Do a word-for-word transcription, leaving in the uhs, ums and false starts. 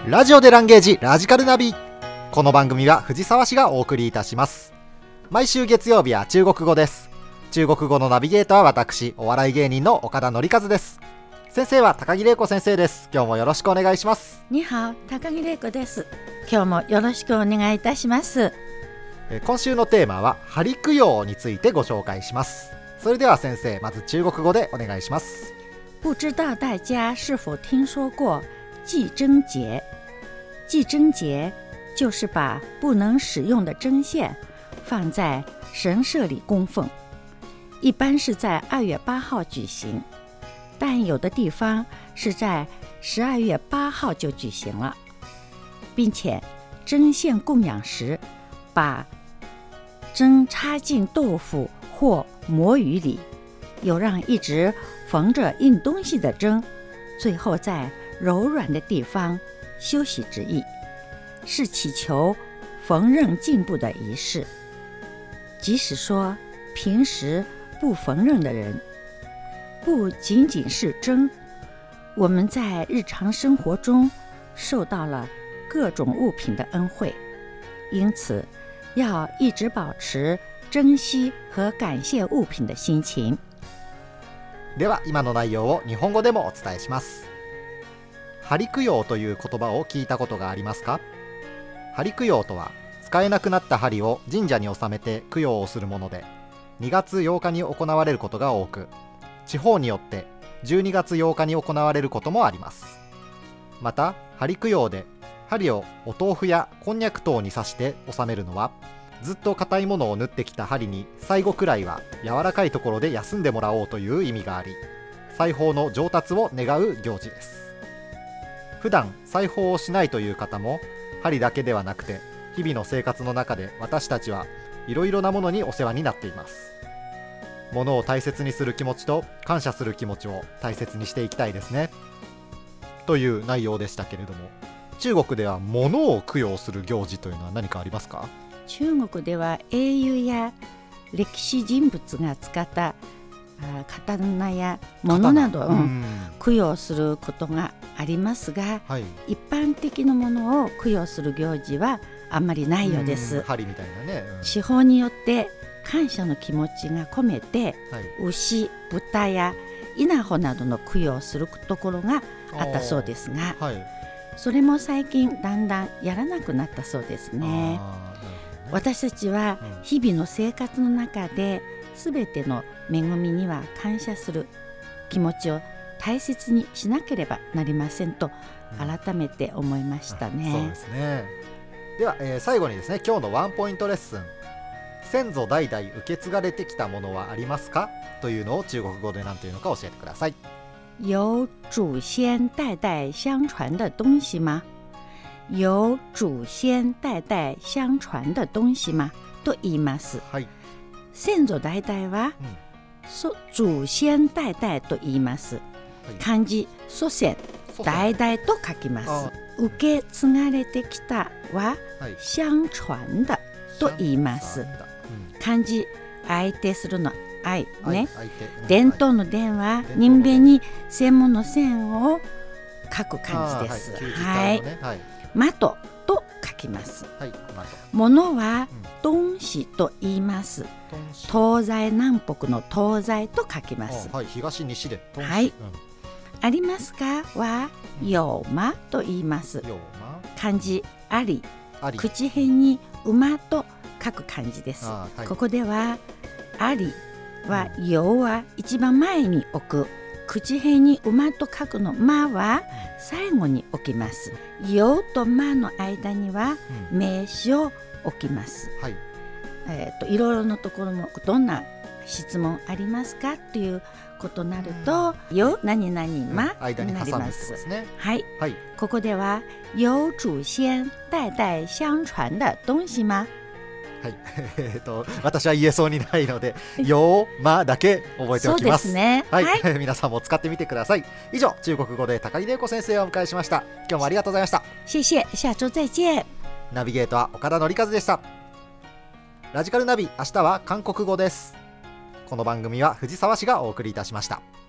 ラジオでランゲージラジカルナビ。この番組は藤沢市がお送りいたします。毎週月曜日は中国語です。中国語のナビゲーターは私、お笑い芸人の岡田紀和です。先生は高木玲子先生です。今日もよろしくお願いします。 にはお、高木玲子です。今日もよろしくお願いいたします。 え今週のテーマは針供養についてご紹介します。それでは先生、まず中国語でお願いします。 不知道大家是否听说过祭针节？祭针节就是把不能使用的针线放在神社里供奉，一般是在二月八号举行，但有的地方是在十二月八号就举行了，并且针线供养时，把针插进豆腐或魔芋里，有让一直缝着硬东西的针，最后在柔软的地方休息之意，是祈求缝纫进步的仪式。即使说平时不缝纫的人，不仅仅是针，我们在日常生活中受到了各种物品的恩惠，因此要一直保持珍惜和感谢物品的心情。 では今の内容を日本語でもお伝えします。針供養という言葉を聞いたことがありますか？針供養とは使えなくなった針を神社に納めて供養をするもので、にがつようかに行われることが多く、地方によってじゅうにがつようかに行われることもあります。また針供養で針をお豆腐やこんにゃく等に刺して納めるのは、ずっと硬いものを縫ってきた針に最後くらいは柔らかいところで休んでもらおうという意味があり、裁縫の上達を願う行事です。普段裁縫をしないという方も、針だけではなくて日々の生活の中で私たちはいろいろなものにお世話になっています。物を大切にする気持ちと感謝する気持ちを大切にしていきたいですね、という内容でしたけれども、中国では物を供養する行事というのは何かありますか？ 中国では英雄や歴史人物が使った刀や物などを供養することがありますが、はい、一般的なものを供養する行事はあんまりないようです。 針みたいなね、うん、 地方によって感謝の気持ちが込めて、はい、牛、豚や稲穂などの供養するところがあったそうですが、はい、それも最近だんだんやらなくなったそうですね。私たちは日々の生活の中で全ての恵みには感謝する気持ちを大切にしなければなりませんと改めて思いましたね、 うん、そうですね。では、えー、最後にですね、今日のワンポイントレッスン、先祖代々受け継がれてきたものはありますかというのを中国語で何というのか教えてください。 有祖先代々相傳的東西嗎？有祖先代々相傳的東西嗎？と言います、はい、先祖代々は、うん、祖先代々と言います、はい、漢字祖先代々と書きます。受け継がれてきたは、はい、相傳的と言います、うん、漢字相手するの愛ね、伝統の伝は人弁に専門の線を書く漢字です。はい、的と書きます、はい、物は東西と言います、うん、東西南北の東西と書きます、 はい、東西で東西、はい、うん、 ありますかは有馬と言います。漢字あり、口辺に馬と書く漢字です、はい、ここではありは有は一番前に置く、口辺に馬と書くの馬は最後に置きます。有と馬の間には名詞を置きます、はい、えーと、いろいろなところもどんな質問ありますかということになると、有何々馬になります、うん、ね、はい、はい、ここでは有祖先代々相傳的東西嗎？ はい、えー、と私は言えそうにないのでよーまだけ覚えておきます。 そうですね、 はいはい、皆さんも使ってみてください。以上、中国語で高木玲子先生をお迎えしました。今日もありがとうございました。 謝謝、下周再見。 ナビゲーターは岡田紀和でした。ラジカルナビ、明日は韓国語です。この番組は藤沢市がお送りいたしました。